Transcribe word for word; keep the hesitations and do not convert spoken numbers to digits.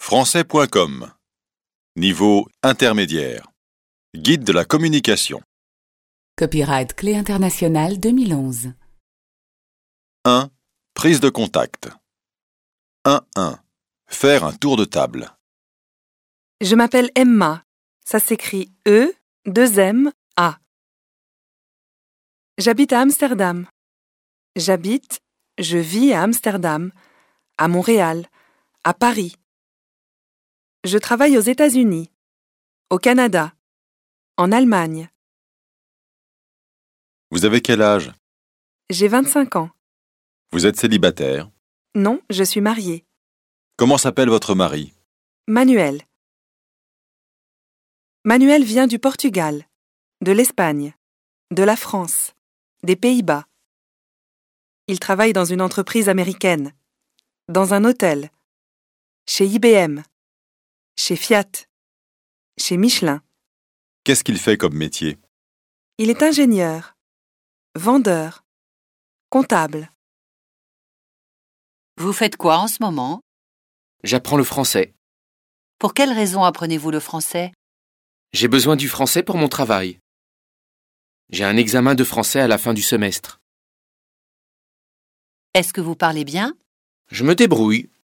français point com. Niveau intermédiaire. Guide de la communication. Copyright Clé internationale deux mille onze. un. Prise de contact. un un. Faire un tour de table. Je m'appelle Emma. Ça s'écrit E, deux M, A. J'habite à Amsterdam. J'habite, je vis à Amsterdam, à Montréal, à Paris. Je travaille aux États-Unis, au Canada, en Allemagne. Vous avez quel âge? J'ai vingt-cinq ans. Vous êtes célibataire? Non, je suis mariée. Comment s'appelle votre mari? Manuel. Manuel vient du Portugal, de l'Espagne, de la France, des Pays-Bas. Il travaille dans une entreprise américaine, dans un hôtel, chez I B M, chez Fiat, chez Michelin. Qu'est-ce qu'il fait comme métier? Il est ingénieur, vendeur, comptable. Vous faites quoi en ce moment? J'apprends le français. Pour quelle raison apprenez-vous le français? J'ai besoin du français pour mon travail. J'ai un examen de français à la fin du semestre. Est-ce que vous parlez bien? Je me débrouille.